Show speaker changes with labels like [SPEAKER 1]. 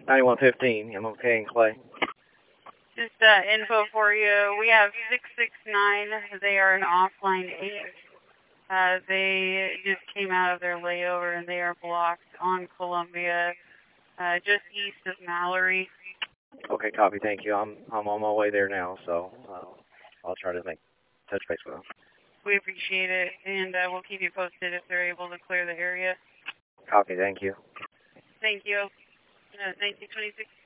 [SPEAKER 1] 9115. I'm okay in Clay.
[SPEAKER 2] Just info for you. We have 669. They are an offline 8. They just came out of their layover and they are blocked on Columbia, just east of Mallory.
[SPEAKER 1] Okay, copy. Thank you. I'm on my way there now, so I'll try to touch base with them.
[SPEAKER 2] We appreciate it, and we'll keep you posted if they're able to clear the area.
[SPEAKER 1] Copy. Thank you.
[SPEAKER 2] Thank you. 1926.